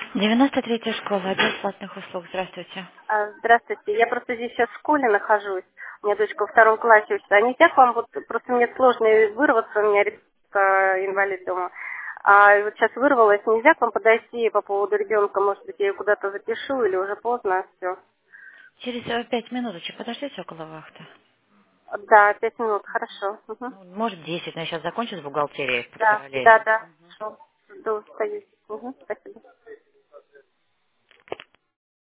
93-я школа, отдел платных услуг. Здравствуйте. Здравствуйте, я просто здесь сейчас в школе нахожусь. У меня дочка во втором классе учится. А нельзя к вам, вот просто мне сложно вырваться, у меня ребенок инвалид дома. И вот сейчас вырвалась, нельзя к вам подойти по поводу ребенка, может быть, я ее куда-то запишу или уже поздно, все. Через 5 минуточек подождите около вахты. Да, 5 минут, хорошо. Мгм. Ну, может 10, но я сейчас закончу с бухгалтерией Да, параллельно. да, да, хорошо. Жду, стою. Мгм, спасибо.